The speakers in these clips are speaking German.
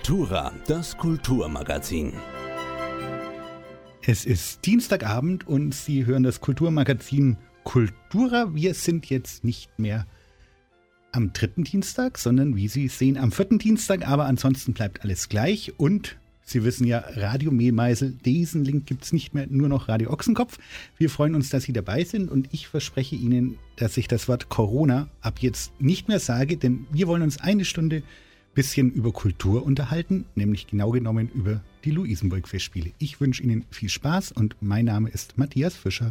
Kultura, das Kulturmagazin. Es ist Dienstagabend und Sie hören das Kulturmagazin Kultura. Wir sind jetzt nicht mehr am 3. Dienstag, sondern wie Sie sehen am 4. Dienstag. Aber ansonsten bleibt alles gleich. Und Sie wissen ja, Radio Mehlmeisel, diesen Link gibt es nicht mehr, nur noch Radio Ochsenkopf. Wir freuen uns, dass Sie dabei sind und ich verspreche Ihnen, dass ich das Wort Corona ab jetzt nicht mehr sage, denn wir wollen uns eine Stunde bisschen über Kultur unterhalten, nämlich genau genommen über die Luisenburg-Festspiele. Ich wünsche Ihnen viel Spaß und mein Name ist Matthias Fischer.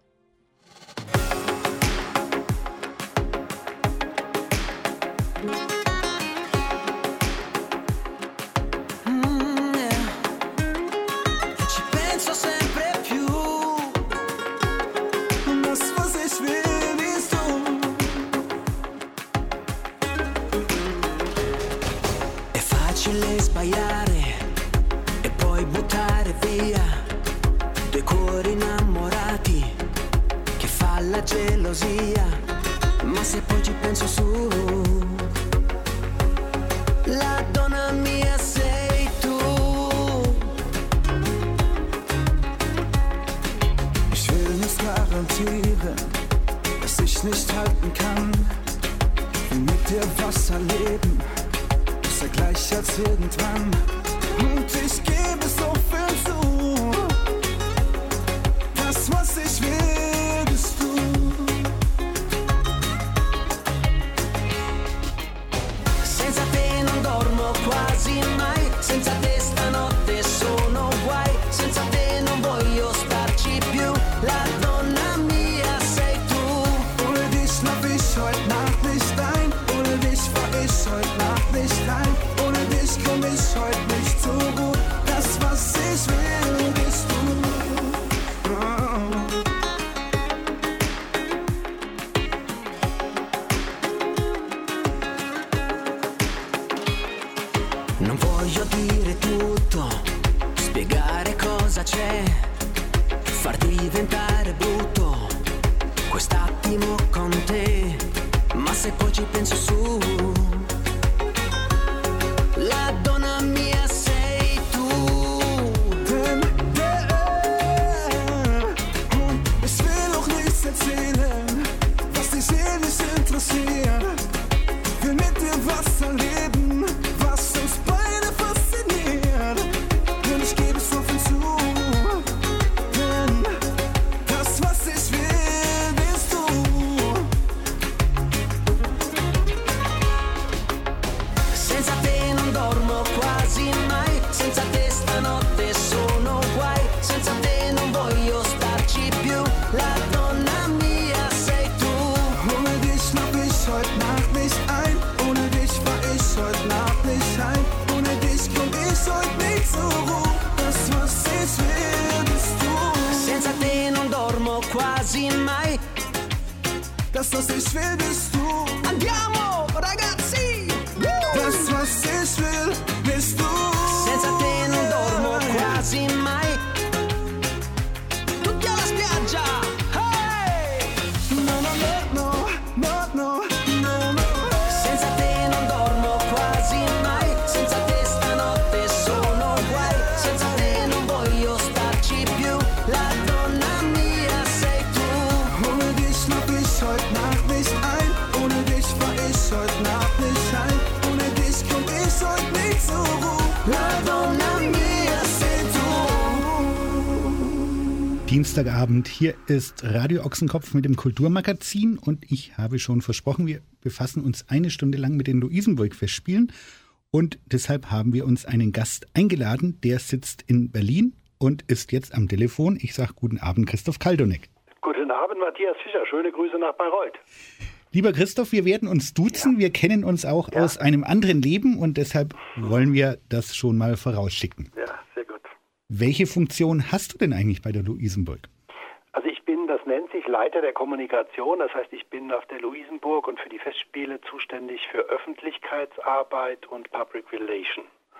Dienstagabend, hier ist Radio Ochsenkopf mit dem Kulturmagazin und ich habe schon versprochen, wir befassen uns eine Stunde lang mit den Luisenburg-Festspielen und deshalb haben wir uns einen Gast eingeladen, der sitzt in Berlin und ist jetzt am Telefon. Ich sage guten Abend, Christoph Kaldonek. Guten Abend, Matthias Fischer. Schöne Grüße nach Bayreuth. Lieber Christoph, wir werden uns duzen. Ja. Wir kennen uns auch aus einem anderen Leben und deshalb wollen wir das schon mal vorausschicken. Ja, sehr gut. Welche Funktion hast du denn eigentlich bei der Luisenburg? Also ich bin, das nennt sich Leiter der Kommunikation. Das heißt, ich bin auf der Luisenburg und für die Festspiele zuständig für Öffentlichkeitsarbeit und Public Relation.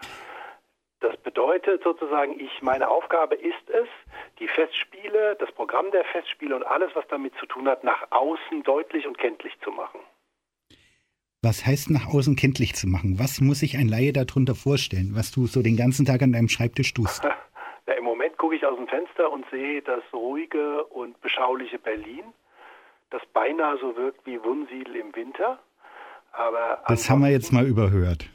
Das bedeutet sozusagen, meine Aufgabe ist es, die Festspiele, das Programm der Festspiele und alles, was damit zu tun hat, nach außen deutlich und kenntlich zu machen. Was heißt nach außen kenntlich zu machen? Was muss sich ein Laie darunter vorstellen, was du so den ganzen Tag an deinem Schreibtisch tust? Ja, im Moment gucke ich aus dem Fenster und sehe das ruhige und beschauliche Berlin, das beinahe so wirkt wie Wunsiedel im Winter. Aber das haben wir jetzt mal überhört.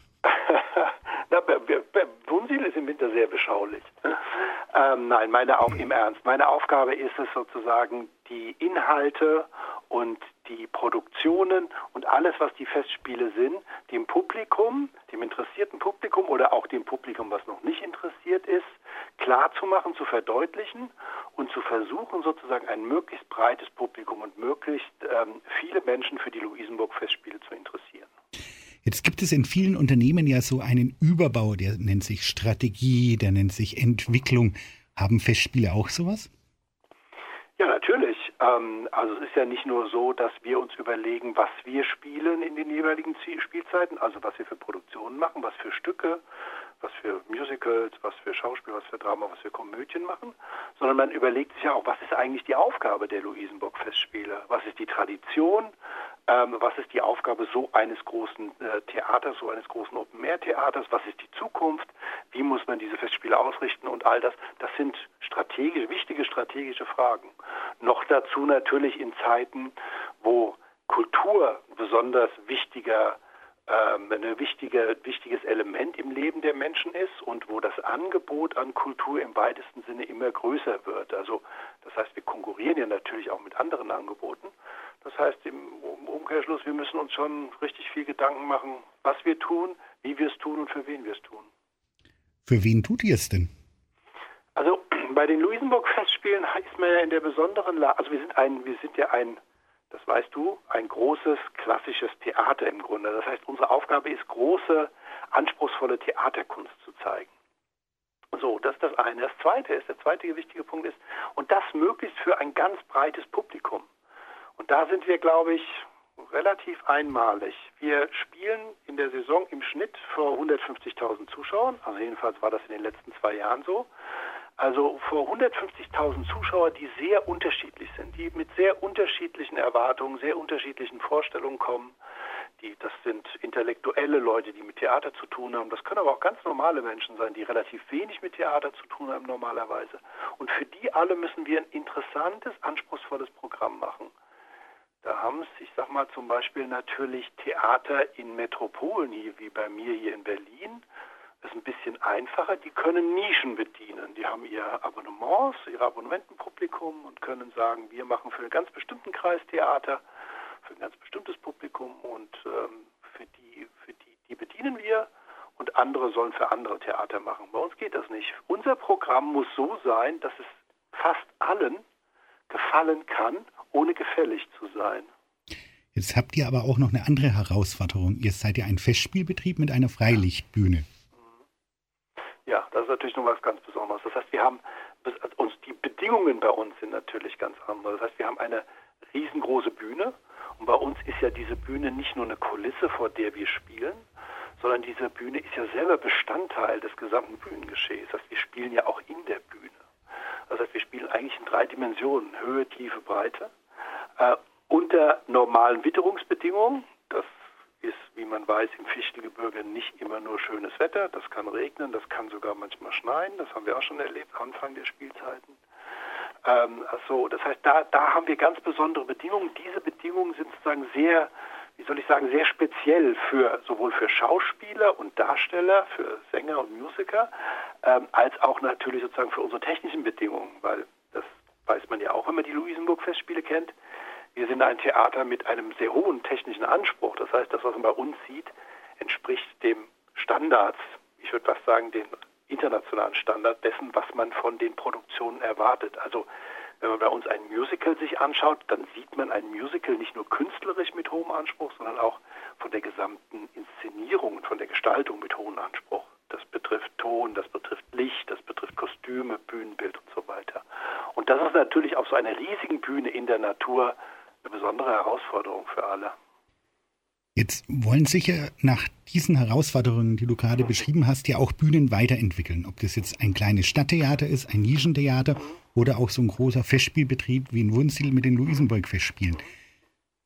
Wunsiedel ist im Winter sehr beschaulich. Nein, im Ernst. Meine Aufgabe ist es sozusagen, die Inhalte und die Produktionen und alles, was die Festspiele sind, dem Publikum, dem interessierten Publikum oder auch dem Publikum, was noch nicht interessiert ist, klarzumachen, zu verdeutlichen und zu versuchen, sozusagen ein möglichst breites Publikum und möglichst viele Menschen für die Luisenburg-Festspiele zu interessieren. Jetzt gibt es in vielen Unternehmen ja so einen Überbau, der nennt sich Strategie, der nennt sich Entwicklung. Haben Festspiele auch sowas? Ja, natürlich. Also es ist ja nicht nur so, dass wir uns überlegen, was wir spielen in den jeweiligen Spielzeiten, also was wir für Produktionen machen, was für Stücke, was für Musicals, was für Schauspiel, was für Drama, was für Komödien machen, sondern man überlegt sich ja auch, was ist eigentlich die Aufgabe der Luisenburg-Festspiele? Was ist die Tradition? Was ist die Aufgabe so eines großen Theaters, so eines großen Open-Air-Theaters? Was ist die Zukunft? Wie muss man diese Festspiele ausrichten? Und all das, das sind wichtige strategische Fragen. Noch dazu natürlich in Zeiten, wo Kultur besonders ein wichtiges Element im Leben der Menschen ist und wo das Angebot an Kultur im weitesten Sinne immer größer wird. Also das heißt, wir konkurrieren ja natürlich auch mit anderen Angeboten. Das heißt im Umkehrschluss, wir müssen uns schon richtig viel Gedanken machen, was wir tun, wie wir es tun und für wen wir es tun. Für wen tut ihr es denn? Also bei den Luisenburg-Festspielen ist man ja in der besonderen Lage, also wir sind ja das weißt du, ein großes klassisches Theater im Grunde. Das heißt, unsere Aufgabe ist, große, anspruchsvolle Theaterkunst zu zeigen. So, das ist das eine. Der zweite wichtige Punkt ist, und das möglichst für ein ganz breites Publikum. Und da sind wir, glaube ich, relativ einmalig. Wir spielen in der Saison im Schnitt vor 150.000 Zuschauern, also jedenfalls war das in den letzten 2 Jahren so. Also vor 150.000 Zuschauer, die sehr unterschiedlich sind, die mit sehr unterschiedlichen Erwartungen, sehr unterschiedlichen Vorstellungen kommen. Das sind intellektuelle Leute, die mit Theater zu tun haben. Das können aber auch ganz normale Menschen sein, die relativ wenig mit Theater zu tun haben normalerweise. Und für die alle müssen wir ein interessantes, anspruchsvolles Programm machen. Da haben es, ich sag mal zum Beispiel natürlich Theater in Metropolen, wie bei mir hier in Berlin. Das ist ein bisschen einfacher, die können Nischen bedienen. Die haben ihr Abonnementenpublikum und können sagen, wir machen für einen ganz bestimmten Kreis Theater, für ein ganz bestimmtes Publikum und für die bedienen wir und andere sollen für andere Theater machen. Bei uns geht das nicht. Unser Programm muss so sein, dass es fast allen gefallen kann, ohne gefällig zu sein. Jetzt habt ihr aber auch noch eine andere Herausforderung. Ihr seid ja ein Festspielbetrieb mit einer Freilichtbühne. Ja, das ist natürlich noch was ganz Besonderes. Das heißt, die Bedingungen bei uns sind natürlich ganz andere. Das heißt, wir haben eine riesengroße Bühne und bei uns ist ja diese Bühne nicht nur eine Kulisse, vor der wir spielen, sondern diese Bühne ist ja selber Bestandteil des gesamten Bühnengeschehs. Das heißt, wir spielen ja auch in der Bühne. Das heißt, wir spielen eigentlich in 3 Dimensionen, Höhe, Tiefe, Breite, unter normalen Witterungsbedingungen. Das ist, wie man weiß, im Fichtelgebirge nicht immer nur schönes Wetter. Das kann regnen, das kann sogar manchmal schneien. Das haben wir auch schon erlebt, Anfang der Spielzeiten. Das heißt, da haben wir ganz besondere Bedingungen. Diese Bedingungen sind sozusagen sehr speziell sowohl für Schauspieler und Darsteller, für Sänger und Musiker, als auch natürlich sozusagen für unsere technischen Bedingungen, weil das weiß man ja auch, wenn man die Luisenburg-Festspiele kennt. Wir sind ein Theater mit einem sehr hohen technischen Anspruch. Das heißt, das, was man bei uns sieht, entspricht dem Standards, ich würde fast sagen, dem internationalen Standard dessen, was man von den Produktionen erwartet. Also wenn man bei uns ein Musical sich anschaut, dann sieht man ein Musical nicht nur künstlerisch mit hohem Anspruch, sondern auch von der gesamten Inszenierung und von der Gestaltung mit hohem Anspruch. Das betrifft Ton, das betrifft Licht, das betrifft Kostüme, Bühnenbild und so weiter. Und das ist natürlich auf so einer riesigen Bühne in der Natur eine besondere Herausforderung für alle. Jetzt wollen sicher nach diesen Herausforderungen, die du gerade beschrieben hast, ja auch Bühnen weiterentwickeln. Ob das jetzt ein kleines Stadttheater ist, ein Nischentheater oder auch so ein großer Festspielbetrieb wie in Wunsiedel mit den Luisenburg-Festspielen.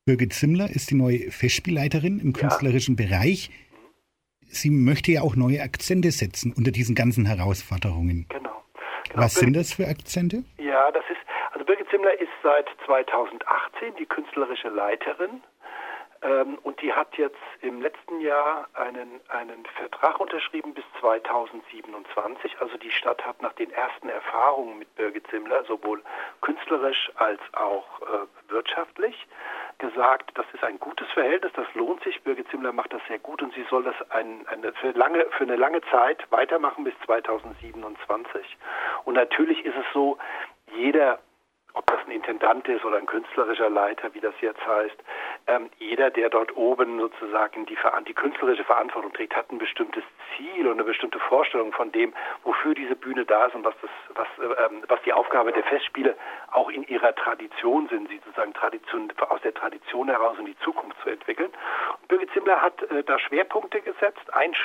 Birgit Zimmler ist die neue Festspielleiterin im künstlerischen Bereich. Sie möchte ja auch neue Akzente setzen unter diesen ganzen Herausforderungen. Genau. Was sind das für Akzente? Ja, also Birgit Zimmler ist seit 2018 die künstlerische Leiterin. Und die hat jetzt im letzten Jahr einen Vertrag unterschrieben bis 2027. Also die Stadt hat nach den ersten Erfahrungen mit Birgit Zimmler, sowohl künstlerisch als auch wirtschaftlich, gesagt, das ist ein gutes Verhältnis, das lohnt sich. Birgit Zimmler macht das sehr gut und sie soll das für eine lange Zeit weitermachen bis 2027. Und natürlich ist es so, jeder, ob das ein Intendant ist oder ein künstlerischer Leiter, wie das jetzt heißt, jeder, der dort oben sozusagen die künstlerische Verantwortung trägt, hat ein bestimmtes Ziel und eine bestimmte Vorstellung von dem, wofür diese Bühne da ist und was die Aufgabe der Festspiele auch in ihrer Tradition sind, sie sozusagen aus der Tradition heraus in die Zukunft zu entwickeln. Und Birgit Zimmler hat da Schwerpunkte gesetzt,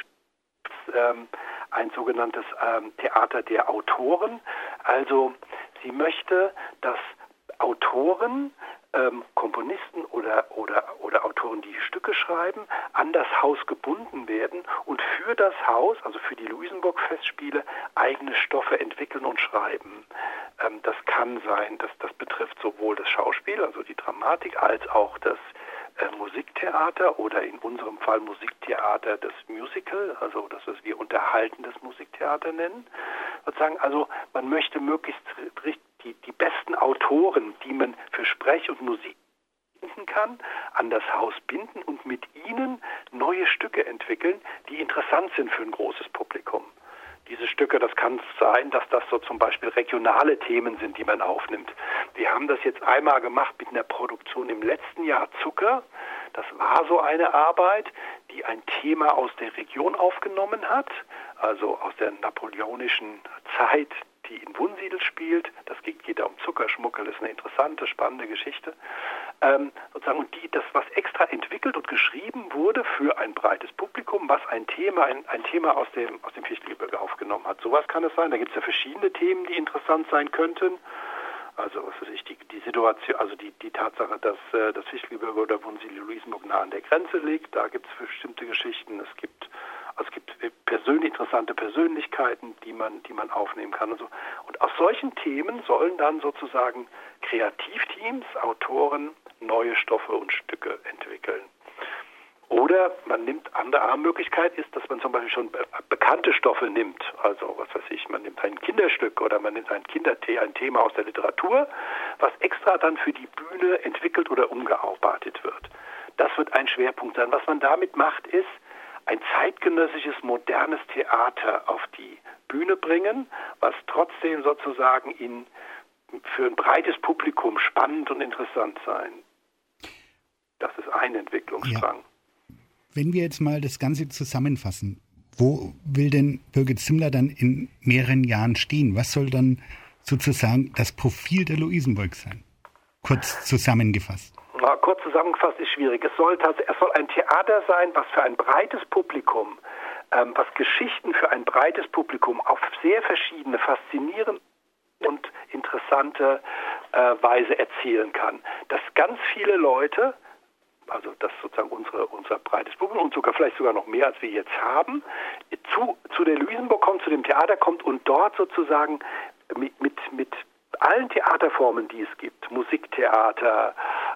ein sogenanntes Theater der Autoren. Also sie möchte, dass Autoren, Komponisten oder Autoren, die Stücke schreiben, an das Haus gebunden werden und für das Haus, also für die Luisenburg-Festspiele, eigene Stoffe entwickeln und schreiben. Das kann sein, das betrifft sowohl das Schauspiel, also die Dramatik, als auch das Musiktheater oder in unserem Fall Musiktheater, das Musical, also das, was wir unterhaltendes Musiktheater nennen. Sozusagen, also man möchte möglichst die besten Autoren, die man für Sprech und Musik binden kann, an das Haus binden und mit ihnen neue Stücke entwickeln, die interessant sind für ein großes Publikum. Diese Stücke, das kann sein, dass das so zum Beispiel regionale Themen sind, die man aufnimmt. Wir haben das jetzt einmal gemacht mit einer Produktion im letzten Jahr, Zucker. Das war so eine Arbeit, die ein Thema aus der Region aufgenommen hat, also aus der napoleonischen Zeit, die in Wunsiedel spielt. Das geht da um Zuckerschmuggel, das ist eine interessante, spannende Geschichte. Sozusagen, und das, was extra entwickelt und geschrieben wurde für ein breites Publikum, was ein Thema aus dem Fichtelgebirge aufgenommen hat. Sowas kann es sein. Da gibt es ja verschiedene Themen, die interessant sein könnten. Also was weiß ich, die Situation, also die Tatsache, dass das Fichtelgebirge oder Wunsiedel-Luisenburg nah an der Grenze liegt, da gibt es bestimmte Geschichten. Es gibt interessante Persönlichkeiten, die man aufnehmen kann und so. Und aus solchen Themen sollen dann sozusagen Kreativteams, Autoren neue Stoffe und Stücke entwickeln. Oder man nimmt, andere Möglichkeit ist, dass man zum Beispiel schon bekannte Stoffe nimmt. Also, was weiß ich, man nimmt ein Kinderstück oder man nimmt ein Thema aus der Literatur, was extra dann für die Bühne entwickelt oder umgearbeitet wird. Das wird ein Schwerpunkt sein. Was man damit macht, ist, ein zeitgenössisches, modernes Theater auf die Bühne bringen, was trotzdem sozusagen für ein breites Publikum spannend und interessant sein. Das ist ein Entwicklungsstrang. Ja. Wenn wir jetzt mal das Ganze zusammenfassen, wo will denn Birgit Zimmler dann in mehreren Jahren stehen? Was soll dann sozusagen das Profil der Luisenburg sein? Kurz zusammengefasst. Kurz zusammengefasst ist schwierig. Es soll ein Theater sein, was für ein breites Publikum, was Geschichten für ein breites Publikum auf sehr verschiedene, faszinierende und interessante Weise erzählen kann. Dass ganz viele Leute, also das sozusagen unser breites Publikum und vielleicht sogar noch mehr, als wir jetzt haben, zu der Luisenburg kommt, zu dem Theater kommt und dort sozusagen mit allen Theaterformen, die es gibt, Musiktheater,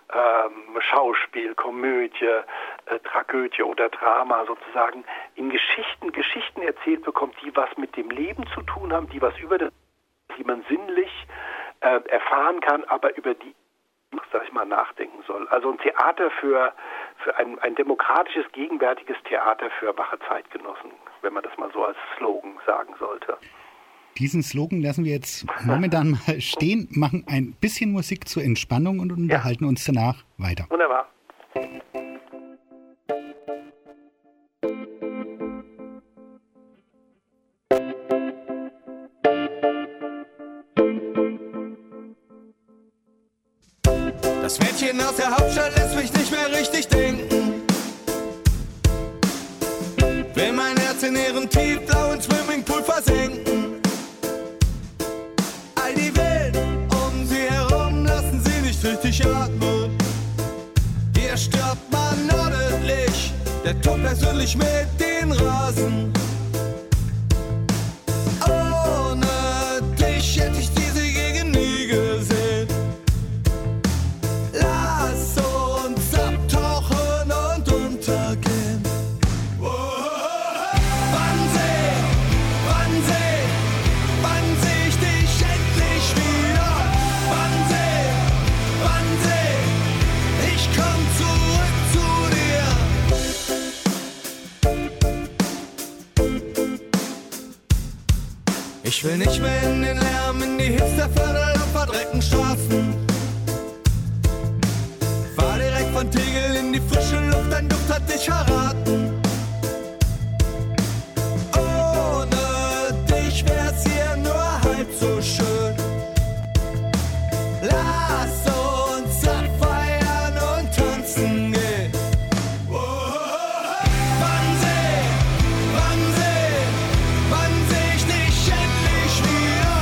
Schauspiel, Komödie, Tragödie oder Drama sozusagen, in Geschichten erzählt bekommt, die was mit dem Leben zu tun haben, die was die man sinnlich erfahren kann, aber über die, sag ich mal, nachdenken soll. Also ein Theater für ein demokratisches, gegenwärtiges Theater für wache Zeitgenossen, wenn man das mal so als Slogan sagen sollte. Diesen Slogan lassen wir jetzt momentan mal stehen, machen ein bisschen Musik zur Entspannung und unterhalten uns danach weiter. Wunderbar. Das Mädchen aus der Hauptstadt lässt mich nicht mehr richtig denken. Will mein Herz in ihren tiefblauen Swimmingpool versenken. All die Welt um sie herum lassen sie nicht richtig atmen. Die hier stirbt man ordentlich. Der Tod persönlich mit den Rasen. Ohne dich hätte ich diese Gegend nie gesehen. Lass uns abtauchen und untergehen. Wann seh ich dich endlich wieder? Wann seh ich komm zurück zu dir? Ich will nicht mehr in den Lärm, in die Hipsterviertel und verdreckten Straßen. Fahr direkt von Tegel in die frische Luft, dein Duft hat dich verraten. Ohne dich wär's hier nur halb so schön. Lass uns abfeiern und tanzen gehen. Wann seh ich dich endlich wieder?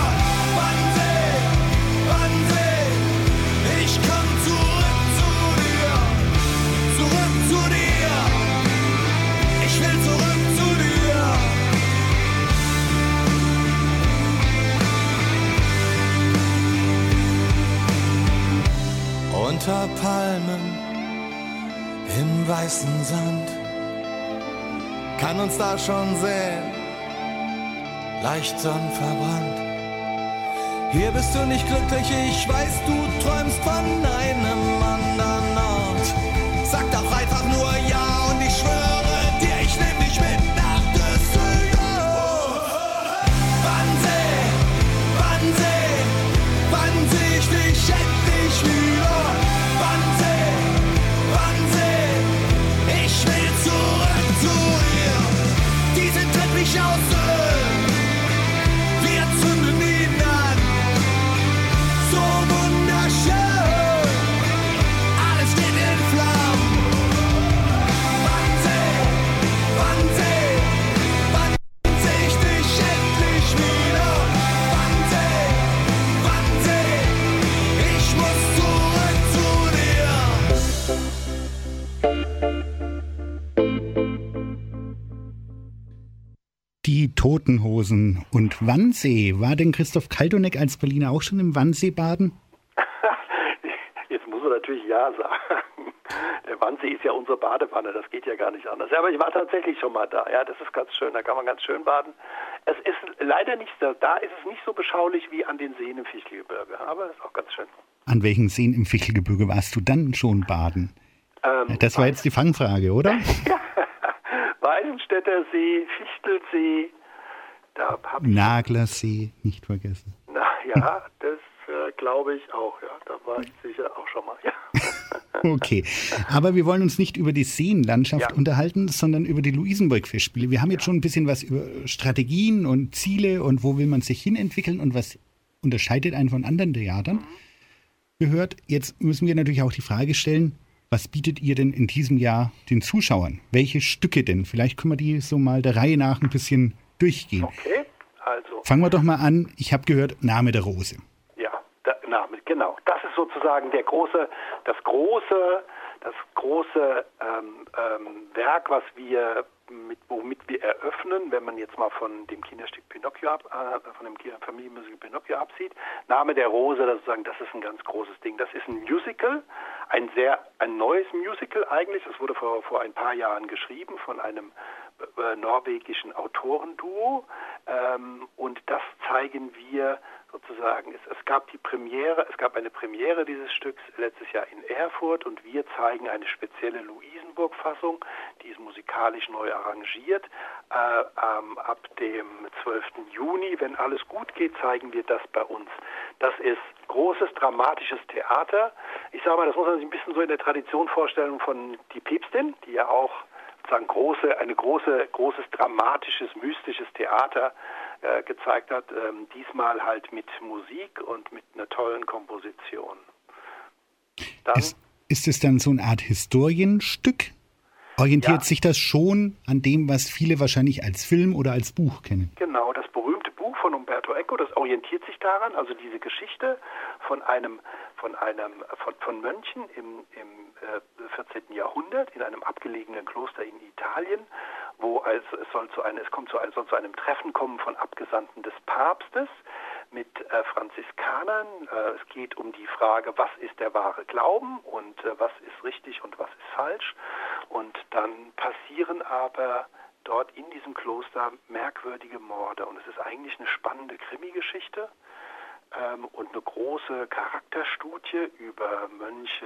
Wann seh ich komm zurück zu dir? Zurück zu dir. Ich will zurück zu dir. Unter Palmen im weißen Sand kann uns da schon sehen, leicht sonnenverbrannt. Hier bist du nicht glücklich, ich weiß, du träumst von einem anderen Ort. Sag doch einfach nur ja und ich schwöre dir, ich nehm dich mit nach Düsseldorf. Wann seh ich dich endlich wieder? Wann seh ich will zurück zu dir. Die sind Teppich aus Öl, wir zünden ihn an. So wunderschön, alles steht in Flammen. Wann seh ich dich endlich wieder? Wann seh ich muss zurück zu dir. Die Toten Hosen und Wannsee. War denn Christoph Kaldonek als Berliner auch schon im Wannsee baden? Jetzt muss man natürlich ja sagen. Der Wannsee ist ja unsere Badewanne, das geht ja gar nicht anders. Ja, aber ich war tatsächlich schon mal da. Ja, das ist ganz schön, da kann man ganz schön baden. Es ist leider nicht so, da ist es nicht so beschaulich wie an den Seen im Fichtelgebirge, aber es ist auch ganz schön. An welchen Seen im Fichtelgebirge warst du dann schon baden? Das war jetzt die Fangfrage, oder? Weidenstädter See, Fichtelsee, da hab ich... Naglersee, nicht vergessen. Na ja, das glaube ich auch, ja. Da war ich sicher auch schon mal, ja. Okay, aber wir wollen uns nicht über die Seenlandschaft unterhalten, sondern über die Luisenburg-Festspiele. Wir haben jetzt schon ein bisschen was über Strategien und Ziele und wo will man sich hinentwickeln und was unterscheidet einen von anderen Theatern gehört. Jetzt müssen wir natürlich auch die Frage stellen, was bietet ihr denn in diesem Jahr den Zuschauern? Welche Stücke denn? Vielleicht können wir die so mal der Reihe nach ein bisschen durchgehen. Okay, also... Fangen wir doch mal an. Ich habe gehört, Name der Rose. Ja, der Name, genau. Das ist sozusagen das große Werk, womit wir eröffnen, wenn man jetzt mal von dem Kinderstück Pinocchio von dem Familienmusical Pinocchio absieht. Name der Rose, das ist ein ganz großes Ding. Das ist ein Musical, ein neues Musical eigentlich. Das wurde vor ein paar Jahren geschrieben von einem norwegischen Autorenduo, und das zeigen wir sozusagen. Es gab eine Premiere dieses Stücks letztes Jahr in Erfurt und wir zeigen eine spezielle Luisenburg-Fassung, die ist musikalisch neu arrangiert. Ab dem 12. Juni, wenn alles gut geht, zeigen wir das bei uns. Das ist großes dramatisches Theater. Ich sage mal, das muss man sich ein bisschen so in der Tradition vorstellen von Die Päpstin, die ja auch sozusagen großes dramatisches, mystisches Theater gezeigt hat. Diesmal halt mit Musik und mit einer tollen Komposition. Ist es dann so eine Art Historienstück? Orientiert sich das schon an dem, was viele wahrscheinlich als Film oder als Buch kennen? Genau, das berühmte Buch Buch von Umberto Eco, das orientiert sich daran, also diese Geschichte von Mönchen im 14. Jahrhundert in einem abgelegenen Kloster in Italien, wo es soll zu einem Treffen kommen von Abgesandten des Papstes mit Franziskanern. Es geht um die Frage, was ist der wahre Glauben und was ist richtig und was ist falsch. Und dann passieren aber dort in diesem Kloster merkwürdige Morde. Und es ist eigentlich eine spannende Krimi-Geschichte und eine große Charakterstudie über Mönche,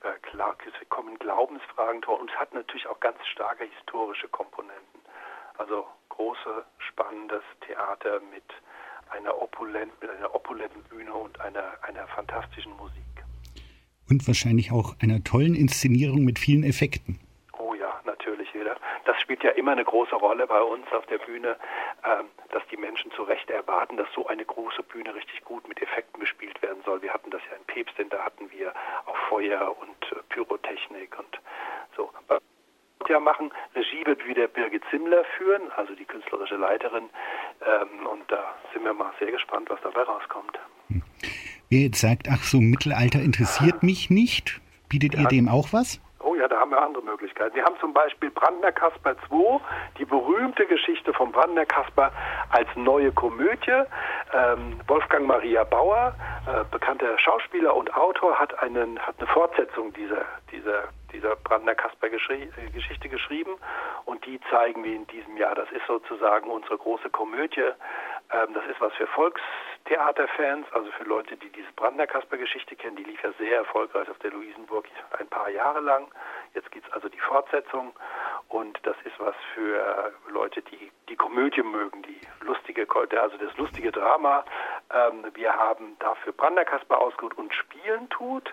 es kommen Glaubensfragen vor. Und es hat natürlich auch ganz starke historische Komponenten. Also große, spannendes Theater mit einer opulenten Bühne und einer fantastischen Musik. Und wahrscheinlich auch einer tollen Inszenierung mit vielen Effekten. Oh ja, natürlich wieder. Das spielt ja immer eine große Rolle bei uns auf der Bühne, dass die Menschen zu Recht erwarten, dass so eine große Bühne richtig gut mit Effekten bespielt werden soll. Wir hatten das ja in Päpstin, da hatten wir auch Feuer und Pyrotechnik und so. Ja, machen. Regie wird wieder Birgit Zimmler führen, also die künstlerische Leiterin. Und da sind wir mal sehr gespannt, was dabei rauskommt. Wer jetzt sagt, ach so, Mittelalter interessiert mich nicht, bietet ihr dem auch was? Oh ja, da haben wir andere Möglichkeiten. Wir haben zum Beispiel Brandner Kasper 2, die berühmte Geschichte von Brandner Kasper als neue Komödie. Wolfgang Maria Bauer, bekannter Schauspieler und Autor, hat eine Fortsetzung dieser Brandner Kasper Geschichte geschrieben und die zeigen wir in diesem Jahr. Das ist sozusagen unsere große Komödie. Das ist was für Volkstheaterfans, also für Leute, die diese Brandner Kasper Geschichte kennen. Die lief ja sehr erfolgreich auf der Luisenburg ein paar Jahre lang. Jetzt gibt es also die Fortsetzung und das ist was für Leute, die die Komödie mögen, das lustige Drama. Wir haben dafür Brandner Kasper ausgesucht und Spielen tut.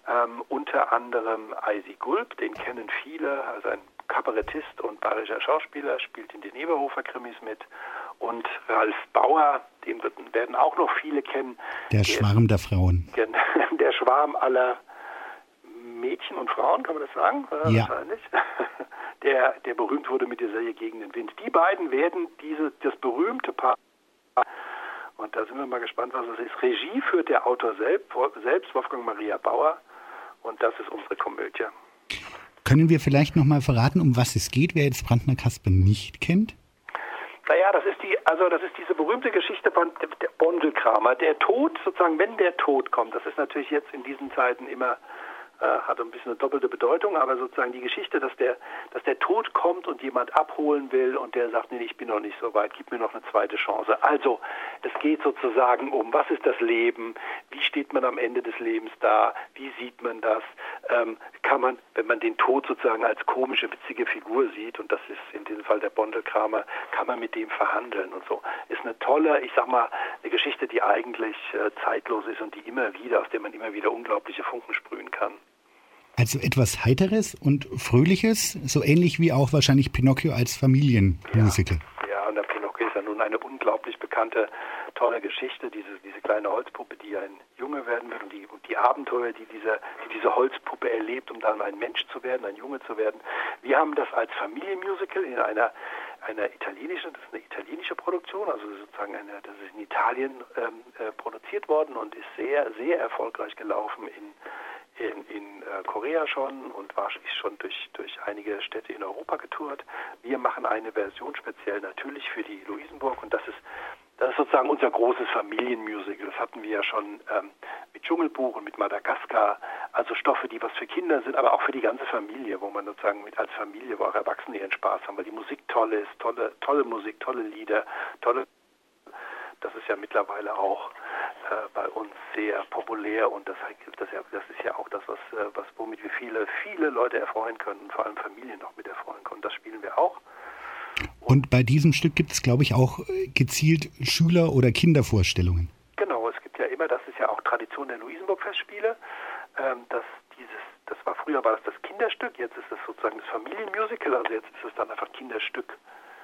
Unter anderem Eisi Gulb, den kennen viele, also ein Kabarettist und bayerischer Schauspieler, spielt in den Eberhofer-Krimis mit. Und Ralf Bauer, den werden auch noch viele kennen. Der Schwarm der Frauen. Der Schwarm aller Mädchen und Frauen, kann man das sagen? Ja. Wahrscheinlich. Der berühmt wurde mit der Serie Gegen den Wind. Die beiden werden das berühmte Paar. Und da sind wir mal gespannt, was das ist. Regie führt der Autor selbst, Wolfgang Maria Bauer. Und das ist unsere Komödie. Können wir vielleicht noch mal verraten, um was es geht, wer jetzt Brandner Kasper nicht kennt? Naja, das ist diese berühmte Geschichte von der Bondelkramer. Der Tod, sozusagen, wenn der Tod kommt, das ist natürlich jetzt in diesen Zeiten immer, hat ein bisschen eine doppelte Bedeutung, aber sozusagen die Geschichte, dass der Tod kommt und jemand abholen will und der sagt, nee, ich bin noch nicht so weit, gib mir noch eine zweite Chance. Also, es geht sozusagen um, was ist das Leben, wie steht man am Ende des Lebens da, wie sieht man das, kann man, wenn man den Tod sozusagen als komische, witzige Figur sieht, und das ist in diesem Fall der Bondelkramer, kann man mit dem verhandeln und so. Ist eine tolle, ich sag mal, eine Geschichte, die eigentlich zeitlos ist und aus der man immer wieder unglaubliche Funken sprühen kann. Also etwas Heiteres und Fröhliches, so ähnlich wie auch wahrscheinlich Pinocchio als Familienmusical. Ja, und der Pinocchio ist ja nun eine unglaublich bekannte, tolle Geschichte, diese kleine Holzpuppe, die ein Junge werden wird und die Abenteuer, die diese Holzpuppe erlebt, um dann ein Mensch zu werden, ein Junge zu werden. Wir haben das als Familienmusical in einer italienischen, das ist eine italienische Produktion, also sozusagen das ist in Italien produziert worden und ist sehr, sehr erfolgreich gelaufen in Korea schon und ist schon durch einige Städte in Europa getourt. Wir machen eine Version speziell natürlich für die Luisenburg und das ist sozusagen unser großes Familienmusical. Das hatten wir ja schon mit Dschungelbuch und mit Madagaskar, also Stoffe, die was für Kinder sind, aber auch für die ganze Familie, wo man sozusagen als Familie, wo auch Erwachsene ihren Spaß haben, weil die Musik toll ist, tolle Musik, tolle Lieder, das ist ja mittlerweile auch bei uns sehr populär und das ist ja auch das, womit wir viele Leute erfreuen können und vor allem Familien auch mit erfreuen können. Das spielen wir auch. Und bei diesem Stück gibt es, glaube ich, auch gezielt Schüler- oder Kindervorstellungen. Genau, es gibt ja immer, das ist ja auch Tradition der Luisenburg-Festspiele, früher war das Kinderstück, jetzt ist es sozusagen das Familienmusical, also jetzt ist es dann einfach Kinderstück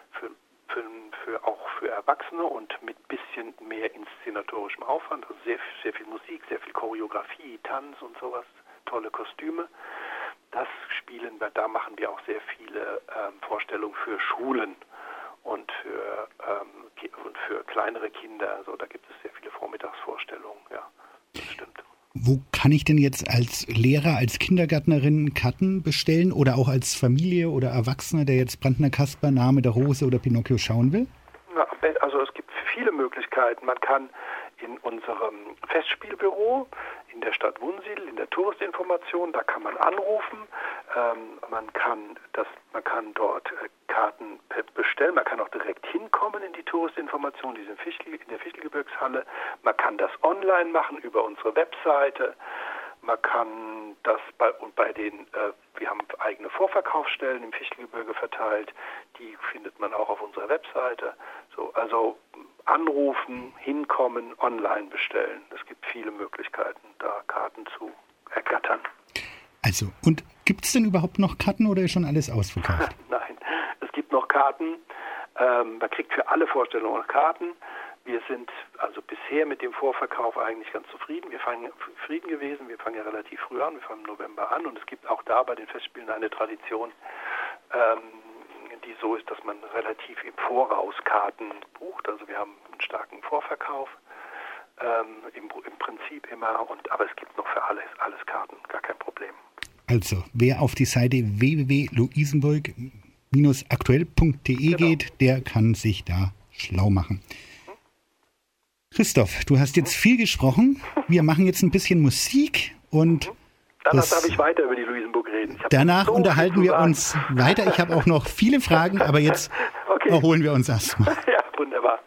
auch für Erwachsene und mit bisschen mehr inszenatorischem Aufwand, also sehr, sehr viel Musik, sehr viel Choreografie, Tanz und sowas, tolle Kostüme. Das spielen wir, da machen wir auch sehr viele Vorstellungen für Schulen und für kleinere Kinder. So, da gibt es sehr viele Vormittagsvorstellungen. Ja, das stimmt. Wo kann ich denn jetzt als Lehrer, als Kindergärtnerin Karten bestellen oder auch als Familie oder Erwachsener, der jetzt Brandner Kasper, Name der Rose oder Pinocchio schauen will? Also es gibt viele Möglichkeiten. Man kann in unserem Festspielbüro in der Stadt Wunsiedel, in der Touristinformation, da kann man anrufen. Man kann dort Karten bestellen. Man kann auch direkt hinkommen in die Touristinformation, die ist in der Fichtelgebirgshalle. Man kann das online machen über unsere Webseite. Man kann das wir haben eigene Vorverkaufsstellen im Fichtelgebirge verteilt. Die findet man auch auf unserer Webseite. So, also anrufen, hinkommen, online bestellen. Es gibt viele Möglichkeiten, da Karten zu ergattern. Also, und gibt es denn überhaupt noch Karten oder ist schon alles ausverkauft? Nein, es gibt noch Karten. Man kriegt für alle Vorstellungen noch Karten. Wir sind also bisher mit dem Vorverkauf eigentlich ganz zufrieden. Wir fangen ja relativ früh an, wir fangen im November an und es gibt auch da bei den Festspielen eine Tradition, die so ist, dass man relativ im Voraus Karten bucht. Also wir haben einen starken Vorverkauf, im Prinzip immer, aber es gibt noch für alles Karten, gar kein Problem. Also, wer auf die Seite www.luisenburg-aktuell.de geht, der kann sich da schlau machen. Christoph, du hast jetzt viel gesprochen. Wir machen jetzt ein bisschen Musik und danach darf ich weiter über die Luisenburg reden. Danach unterhalten wir uns weiter. Ich habe auch noch viele Fragen, aber jetzt erholen wir uns erstmal. Ja, wunderbar.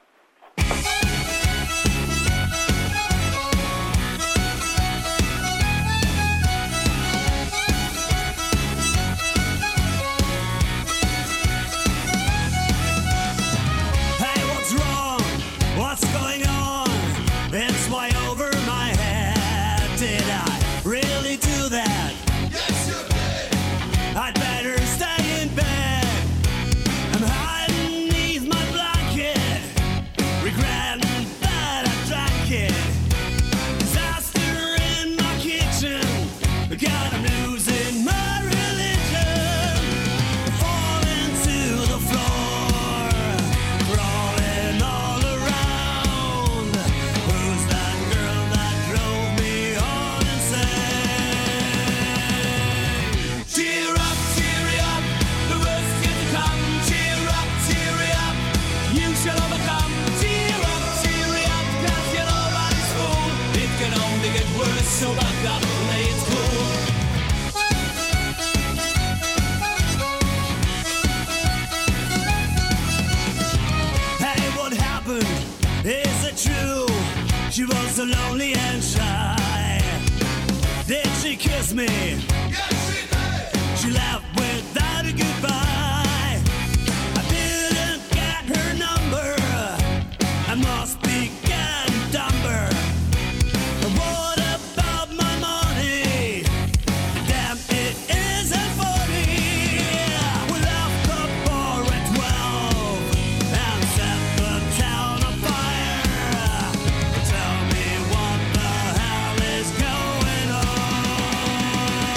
She was so lonely and shy. Did she kiss me? Yes, she did. She left without a goodbye. I didn't get her number. I must be getting dumber. What about my money? Damn, it isn't funny. We left the bar at 12 and set the town on fire. Tell me what the hell is going on.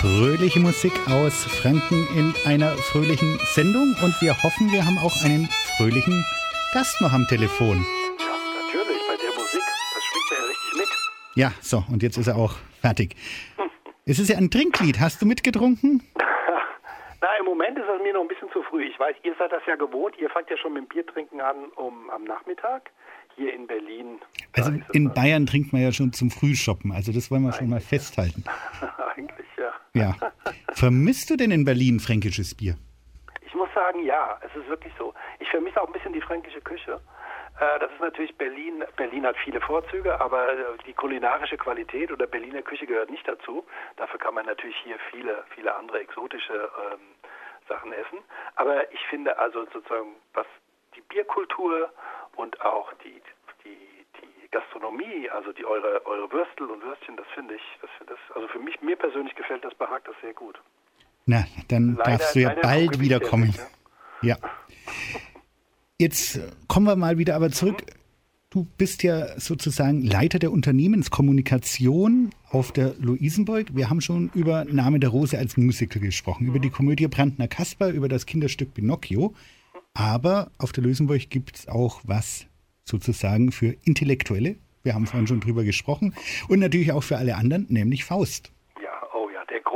fröhliche Musik aus Franken in einer fröhlichen Sendung. Und wir hoffen, wir haben auch einen fröhlichen Gast noch am Telefon. Ja, natürlich, bei der Musik, das schwingt ja richtig mit. Ja, so, und jetzt ist er auch fertig. Es ist ja ein Trinklied. Hast du mitgetrunken? Na, im Moment ist es mir noch ein bisschen zu früh. Ich weiß, ihr seid das ja gewohnt. Ihr fangt ja schon mit dem Biertrinken an am Nachmittag. Hier in Berlin. Also in Bayern trinkt man ja schon zum Frühshoppen. Also das wollen wir schon mal festhalten. Eigentlich, ja. Ja. Vermisst du denn in Berlin fränkisches Bier? Ich muss sagen, ja, es ist wirklich so. Ich vermisse auch ein bisschen die fränkische Küche. Das ist natürlich Berlin. Berlin hat viele Vorzüge, aber die kulinarische Qualität oder Berliner Küche gehört nicht dazu. Dafür kann man natürlich hier viele andere exotische Sachen essen. Aber ich finde also sozusagen, was die Bierkultur und auch die Gastronomie, also eure Würstel und Würstchen, das finde ich, also für mich, mir persönlich gefällt das, behagt das sehr gut. Na, dann darfst du ja bald wiederkommen. Ja. Jetzt kommen wir mal wieder aber zurück. Du bist ja sozusagen Leiter der Unternehmenskommunikation auf der Luisenburg. Wir haben schon über Name der Rose als Musical gesprochen, über die Komödie Brandner Kasper, über das Kinderstück Pinocchio. Aber auf der Luisenburg gibt es auch was sozusagen für Intellektuelle. Wir haben vorhin schon drüber gesprochen. Und natürlich auch für alle anderen, nämlich Faust. Ja, oh ja, der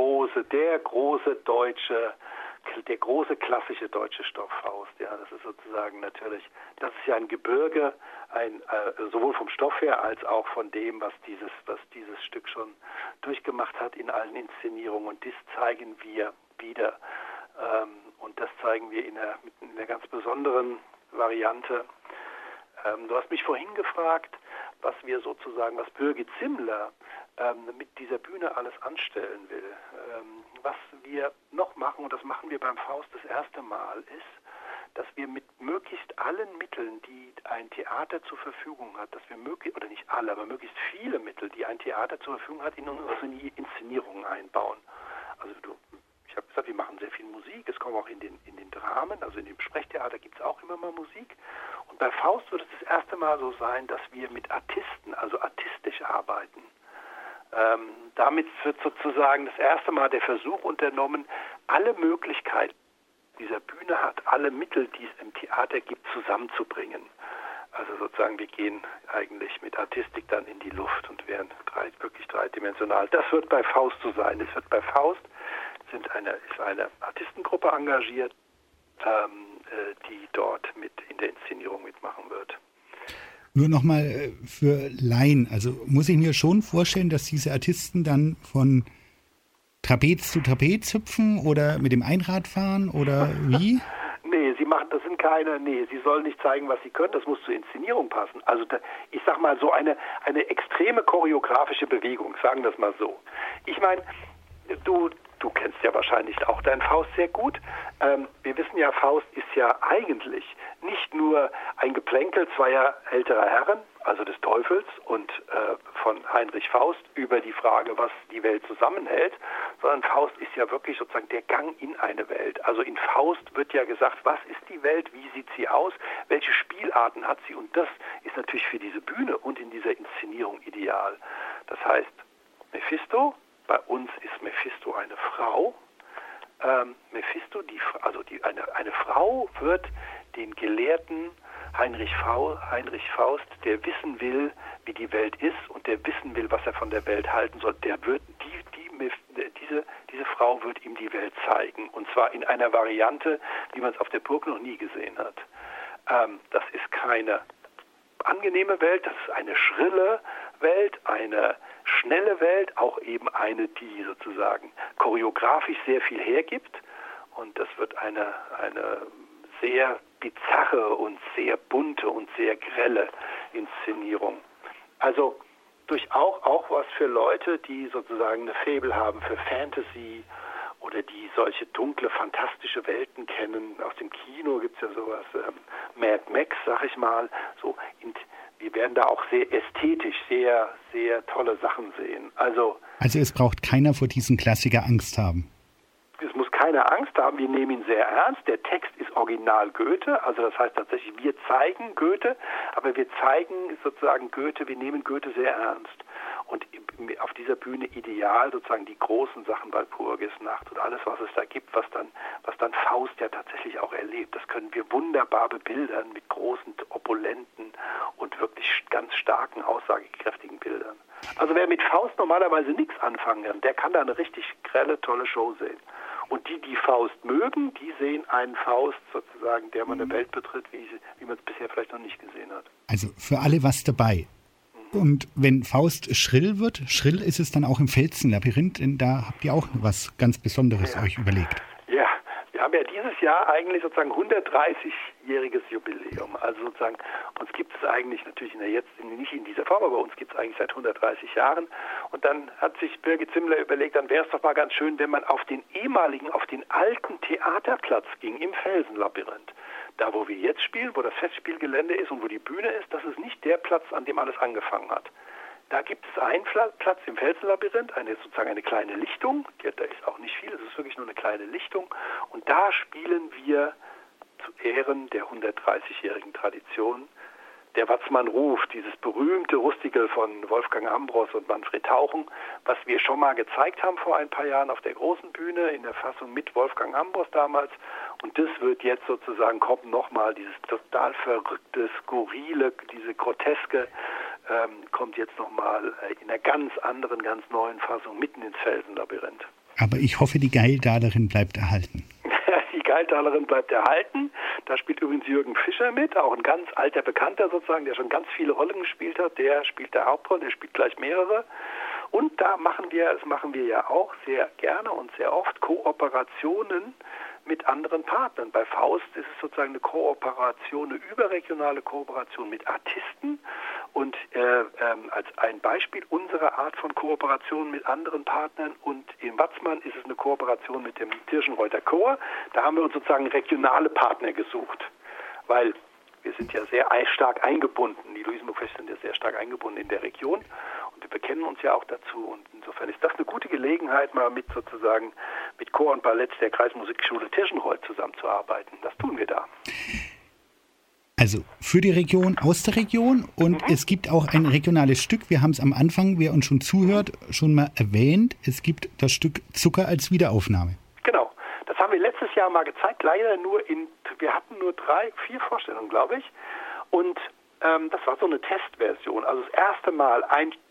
große klassische deutsche Stoff Faust. Ja, das ist sozusagen natürlich, das ist ja ein Gebirge, sowohl vom Stoff her als auch von dem, was dieses Stück schon durchgemacht hat in allen Inszenierungen. Und das zeigen wir wieder. Und das zeigen wir in einer ganz besonderen Variante. Du hast mich vorhin gefragt, was Birgit Zimmler mit dieser Bühne alles anstellen will. Was wir noch machen, und das machen wir beim Faust das erste Mal, ist, dass wir mit möglichst allen Mitteln, die ein Theater zur Verfügung hat, dass wir möglichst viele Mittel, die ein Theater zur Verfügung hat, in unsere Inszenierungen einbauen. Also ich habe gesagt, wir machen sehr viel Musik, es kommt auch in den Dramen, also in dem Sprechtheater gibt es auch immer mal Musik. Und bei Faust wird es das erste Mal so sein, dass wir mit Artisten, also artistisch arbeiten. Damit wird sozusagen das erste Mal der Versuch unternommen, alle Möglichkeiten, die dieser Bühne hat, alle Mittel, die es im Theater gibt, zusammenzubringen. Also sozusagen, wir gehen eigentlich mit Artistik dann in die Luft und werden wirklich dreidimensional. Das wird bei Faust so sein. Es wird bei Faust ist eine Artistengruppe engagiert, die dort mit in der Inszenierung mitmachen wird. Nur nochmal für Laien, also muss ich mir schon vorstellen, dass diese Artisten dann von Trapez zu Trapez hüpfen oder mit dem Einrad fahren oder wie? Nee, sie sollen nicht zeigen, was sie können, das muss zur Inszenierung passen. Also ich sag mal so eine extreme choreografische Bewegung, sagen wir es mal so. Ich meine, du kennst ja wahrscheinlich auch deinen Faust sehr gut. Wir wissen ja, Faust ist ja eigentlich nicht nur ein Geplänkel zweier älterer Herren, also des Teufels und von Heinrich Faust über die Frage, was die Welt zusammenhält, sondern Faust ist ja wirklich sozusagen der Gang in eine Welt. Also in Faust wird ja gesagt, was ist die Welt, wie sieht sie aus, welche Spielarten hat sie, und das ist natürlich für diese Bühne und in dieser Inszenierung ideal. Das heißt, Mephisto, bei uns ist Mephisto eine Frau. Mephisto, eine Frau wird den Gelehrten Heinrich Faust, der wissen will, wie die Welt ist und der wissen will, was er von der Welt halten soll, diese Frau wird ihm die Welt zeigen. Und zwar in einer Variante, wie man es auf der Burg noch nie gesehen hat. Das ist keine angenehme Welt, das ist eine schrille Welt, eine schnelle Welt, auch eben eine, die sozusagen choreografisch sehr viel hergibt. Und das wird eine sehr bizarre und sehr bunte und sehr grelle Inszenierung. Also durchaus auch was für Leute, die sozusagen eine Faible haben für Fantasy oder die solche dunkle, fantastische Welten kennen. Aus dem Kino gibt es ja sowas, Mad Max, sag ich mal. So, wir werden da auch sehr ästhetisch, sehr, sehr tolle Sachen sehen. Also es braucht keiner vor diesem Klassiker Angst haben. Es muss keiner Angst haben, wir nehmen ihn sehr ernst. Der Text ist original Goethe, also das heißt tatsächlich, wir zeigen Goethe, aber wir zeigen sozusagen Goethe, wir nehmen Goethe sehr ernst. und auf dieser Bühne ideal sozusagen die großen Sachen, Walpurgisnacht und alles, was es da gibt, was dann Faust ja tatsächlich auch erlebt. Das können wir wunderbar bebildern mit großen, opulenten und wirklich ganz starken, aussagekräftigen Bildern. Also wer mit Faust normalerweise nichts anfangen kann, der kann da eine richtig grelle, tolle Show sehen. Und die Faust mögen, die sehen einen Faust sozusagen, der man eine Welt betritt, wie man es bisher vielleicht noch nicht gesehen hat. Also für alle was dabei. Und wenn Faust schrill wird, schrill ist es dann auch im Felsenlabyrinth, denn da habt ihr auch was ganz Besonderes euch überlegt. Ja, wir haben ja dieses Jahr eigentlich sozusagen 130-jähriges Jubiläum. Also sozusagen, uns gibt es eigentlich natürlich nicht in dieser Form, aber uns gibt es eigentlich seit 130 Jahren. Und dann hat sich Birgit Zimmler überlegt, dann wäre es doch mal ganz schön, wenn man auf den alten Theaterplatz ging im Felsenlabyrinth. Da, wo wir jetzt spielen, wo das Festspielgelände ist und wo die Bühne ist, das ist nicht der Platz, an dem alles angefangen hat. Da gibt es einen Platz im Felsenlabyrinth, sozusagen eine kleine Lichtung. Da ist auch nicht viel, es ist wirklich nur eine kleine Lichtung. Und da spielen wir zu Ehren der 130-jährigen Tradition der Watzmann-Ruf, dieses berühmte Rustikel von Wolfgang Ambros und Manfred Tauchen, was wir schon mal gezeigt haben vor ein paar Jahren auf der großen Bühne in der Fassung mit Wolfgang Ambros damals. Und das wird jetzt sozusagen, kommt nochmal dieses total verrückte, skurrile, diese groteske, kommt jetzt nochmal in einer ganz anderen, ganz neuen Fassung mitten ins Felsenlabyrinth. Aber ich hoffe, die Geildalerin bleibt erhalten. Die Geildalerin bleibt erhalten. Da spielt übrigens Jürgen Fischer mit, auch ein ganz alter Bekannter sozusagen, der schon ganz viele Rollen gespielt hat. Der spielt der Hauptrolle, der spielt gleich mehrere. Und das machen wir ja auch sehr gerne und sehr oft, Kooperationen mit anderen Partnern. Bei Faust ist es sozusagen eine Kooperation, eine überregionale Kooperation mit Artisten. Und als ein Beispiel unserer Art von Kooperation mit anderen Partnern, und in Watzmann ist es eine Kooperation mit dem Tirschenreuther Chor. Da haben wir uns sozusagen regionale Partner gesucht, weil wir sind ja sehr stark eingebunden. Die Luisenburg-Feste sind ja sehr stark eingebunden in der Region und wir bekennen uns ja auch dazu. Und insofern ist das eine gute Gelegenheit, mal mit Chor und Ballett der Kreismusikschule Tirschenreuth zusammenzuarbeiten. Das tun wir da. Also für die Region, aus der Region, und es gibt auch ein regionales Stück. Wir haben es am Anfang, wer uns schon zuhört, schon mal erwähnt. Es gibt das Stück Zucker als Wiederaufnahme. Genau, das haben wir letztes Jahr mal gezeigt. Leider wir hatten nur 4 Vorstellungen, glaube ich. Und das war so eine Testversion. Also das erste Mal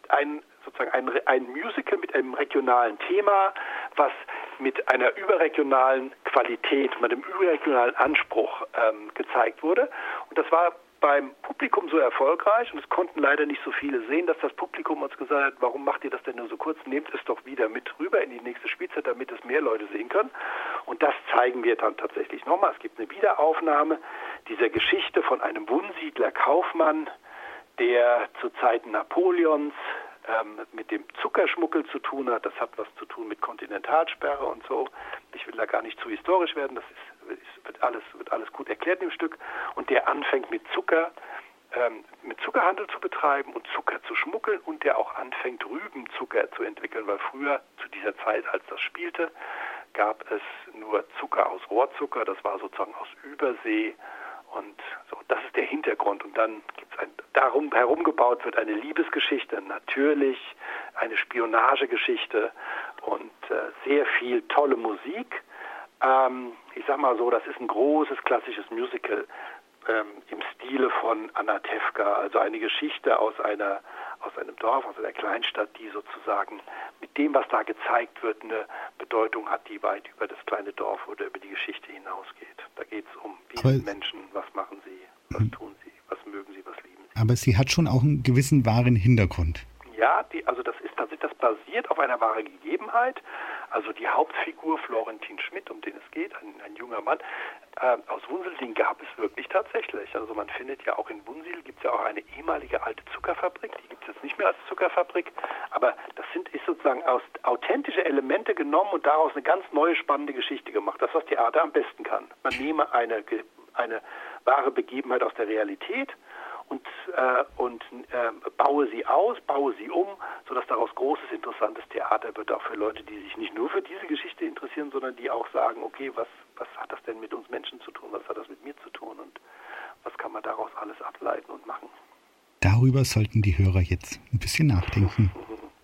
ein Musical mit einem regionalen Thema, was mit einer überregionalen Qualität, mit einem überregionalen Anspruch gezeigt wurde. Und das war beim Publikum so erfolgreich, und es konnten leider nicht so viele sehen, dass das Publikum uns gesagt hat, warum macht ihr das denn nur so kurz? Nehmt es doch wieder mit rüber in die nächste Spielzeit, damit es mehr Leute sehen können. Und das zeigen wir dann tatsächlich nochmal. Es gibt eine Wiederaufnahme dieser Geschichte von einem Wunsiedler Kaufmann, der zu Zeiten Napoleons mit dem Zuckerschmuggel zu tun hat. Das hat was zu tun mit Kontinentalsperre und so. Ich will da gar nicht zu historisch werden, das wird alles gut erklärt im Stück. Und der anfängt mit Zuckerhandel zu betreiben und Zucker zu schmuggeln, und der auch anfängt, Rübenzucker zu entwickeln, weil früher, zu dieser Zeit, als das spielte, gab es nur Zucker aus Rohrzucker, das war sozusagen aus Übersee. Und so, das ist der Hintergrund. Und dann gibt es darum herumgebaut wird eine Liebesgeschichte, natürlich eine Spionagegeschichte und sehr viel tolle Musik. Ich sag mal so, das ist ein großes klassisches Musical im Stile von Anna Tefka, also eine Geschichte aus einem Dorf, aus einer Kleinstadt, die sozusagen mit dem, was da gezeigt wird, eine Bedeutung hat, die weit über das kleine Dorf oder über die Geschichte hinausgeht. Da geht es um, wie sind Menschen, was machen sie, was tun sie, was mögen sie, was lieben sie. Aber sie hat schon auch einen gewissen wahren Hintergrund. Ja, das basiert auf einer wahren Gegebenheit. Also die Hauptfigur Florentin Schmidt, um den es geht, ein junger Mann aus Wunsiedel, den gab es wirklich tatsächlich. Also man findet ja auch in Wunsiedel, gibt es ja auch eine ehemalige alte Zuckerfabrik, die gibt es jetzt nicht mehr als Zuckerfabrik, aber das ist sozusagen aus authentische Elemente genommen und daraus eine ganz neue, spannende Geschichte gemacht. Das, was Theater am besten kann. Man nehme eine wahre Begebenheit aus der Realität und baue sie aus, baue sie um, sodass daraus großes, interessantes Theater wird, auch für Leute, die sich nicht nur für diese Geschichte interessieren, sondern die auch sagen, okay, was hat das denn mit uns Menschen zu tun, was hat das mit mir zu tun und was kann man daraus alles ableiten und machen. Darüber sollten die Hörer jetzt ein bisschen nachdenken.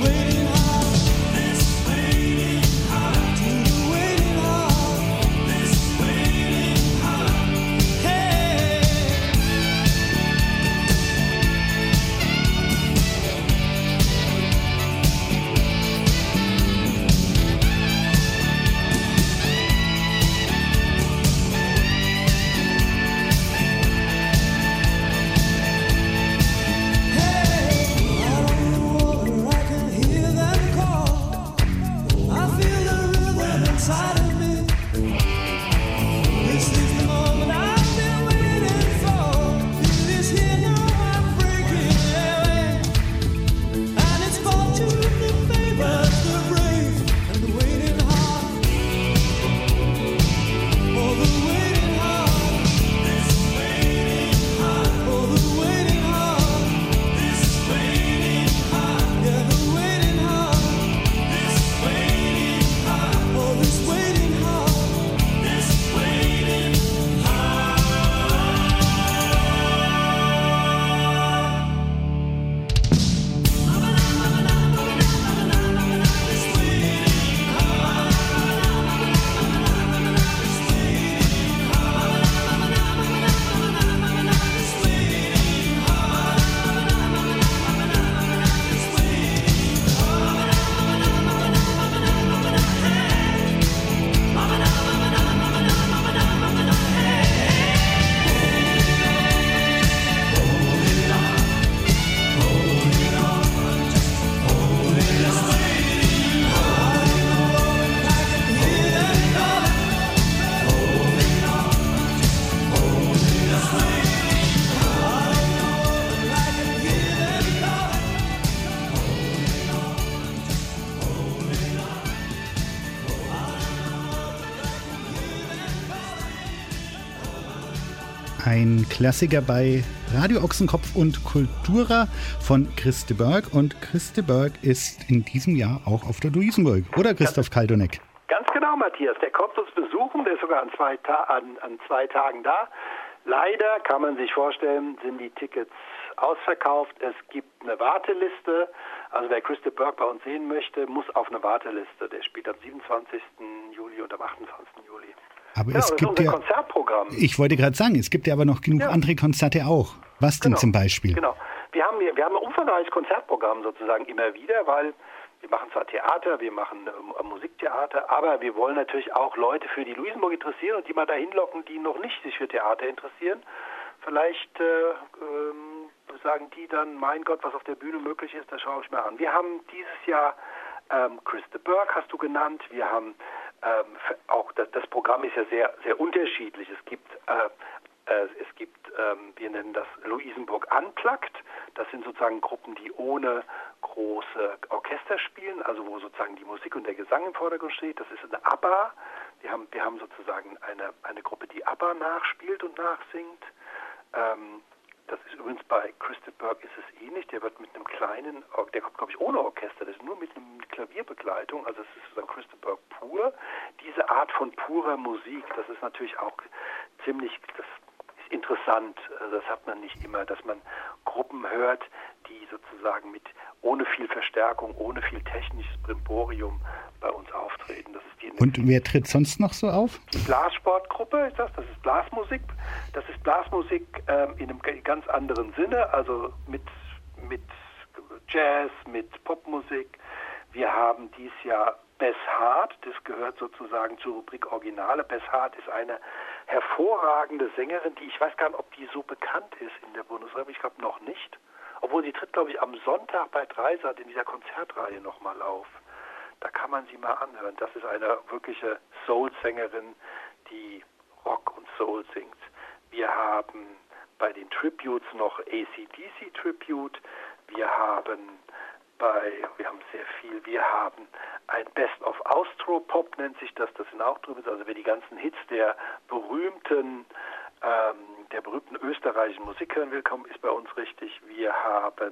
Ein Klassiker bei Radio Ochsenkopf und Kultura von Chris de Burgh. Und Chris de Burgh ist in diesem Jahr auch auf der Luisenburg. Oder Christoph Kaldonek? Ganz genau, Matthias. Der kommt uns besuchen. Der ist sogar an zwei Tagen da. Leider, kann man sich vorstellen, sind die Tickets ausverkauft. Es gibt eine Warteliste. Also wer Chris de Burgh bei uns sehen möchte, muss auf eine Warteliste. Der spielt am 27. Juli und am 28. Juli. Aber ja, es gibt ja Konzertprogramm. Ich wollte gerade sagen, es gibt ja aber noch genug andere Konzerte auch. Was denn zum Beispiel? Genau. Wir haben ein umfangreiches Konzertprogramm sozusagen immer wieder, weil wir machen zwar Theater, wir machen Musiktheater, aber wir wollen natürlich auch Leute für die Luisenburg interessieren und die mal dahin locken, die noch nicht sich für Theater interessieren. Vielleicht sagen die dann, mein Gott, was auf der Bühne möglich ist, das schaue ich mir an. Wir haben dieses Jahr Chris de Burgh, hast du genannt. Wir haben auch das Programm ist ja sehr, sehr unterschiedlich. Es gibt, wir nennen das Luisenburg Unplugged. Das sind sozusagen Gruppen, die ohne große Orchester spielen, also wo sozusagen die Musik und der Gesang im Vordergrund steht. Das ist eine ABBA. Wir haben sozusagen eine Gruppe, die ABBA nachspielt und nachsingt. Das ist übrigens bei Chris de Burgh ist es ähnlich. Der wird mit einem kleinen, der kommt glaube ich ohne Orchester, das ist nur mit einer Klavierbegleitung. Also es ist sozusagen Chris de Burgh pur. Diese Art von purer Musik, das ist natürlich auch ziemlich, das ist interessant. Also das hat man nicht immer, dass man Gruppen hört, die sozusagen ohne viel Verstärkung, ohne viel technisches Brimborium bei uns auftreten. Das ist Und wer tritt sonst noch so auf? Die Blassportgruppe ist das ist Blasmusik. Das ist Blasmusik in einem ganz anderen Sinne, also mit Jazz, mit Popmusik. Wir haben dieses Jahr Bess Hart, das gehört sozusagen zur Rubrik Originale. Bess Hart ist eine hervorragende Sängerin, die ich weiß gar nicht, ob die so bekannt ist in der Bundesrepublik, ich glaube noch nicht. Obwohl sie tritt, glaube ich, am Sonntag bei Dreisat in dieser Konzertreihe nochmal auf. Da kann man sie mal anhören. Das ist eine wirkliche Soul-Sängerin, die Rock und Soul singt. Wir haben bei den Tributes noch AC/DC Tribute. Wir haben sehr viel. Wir haben ein Best of Austropop, nennt sich das. Das sind auch Tributes. Also wer die ganzen Hits der berühmten österreichischen Musik hören will, ist bei uns richtig. Wir haben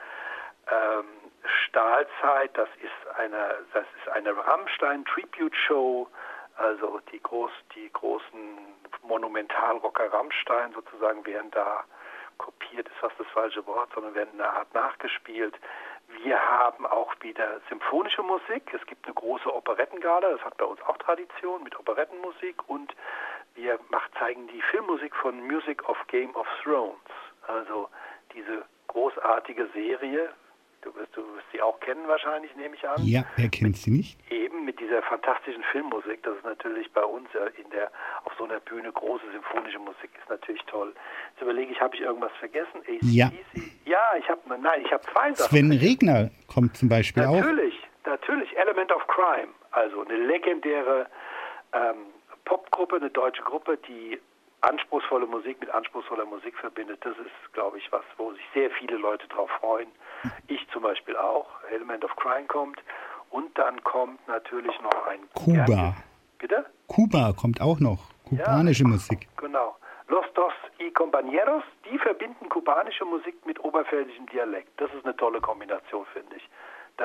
Stahlzeit, das ist eine Rammstein-Tribute-Show, also die großen Monumentalrocker Rammstein sozusagen werden da kopiert, ist fast das falsche Wort, sondern werden in einer Art nachgespielt. Wir haben auch wieder symphonische Musik. Es gibt eine große Operettengala, das hat bei uns auch Tradition mit Operettenmusik. Und wir zeigen die Filmmusik von Music of Game of Thrones. Also diese großartige Serie. Du wirst sie auch kennen wahrscheinlich, nehme ich an. Ja, wer kennt sie nicht? Eben mit dieser fantastischen Filmmusik. Das ist natürlich bei uns auf so einer Bühne große symphonische Musik. Ist natürlich toll. Jetzt überlege ich, habe ich irgendwas vergessen? AC/DC? Ja. Ja, ich habe zwei Sachen. Sven Regner kommt zum Beispiel auch. Natürlich. Element of Crime. Also eine legendäre Popgruppe, eine deutsche Gruppe, die anspruchsvolle Musik mit anspruchsvoller Musik verbindet. Das ist, glaube ich, was, wo sich sehr viele Leute drauf freuen. Ich zum Beispiel auch. Element of Crime kommt. Und dann kommt natürlich noch ein... Kuba. Bitte? Kuba kommt auch noch. Kubanische Musik. Genau. Los Dos y Compañeros, die verbinden kubanische Musik mit oberpfälzischem Dialekt. Das ist eine tolle Kombination, finde ich.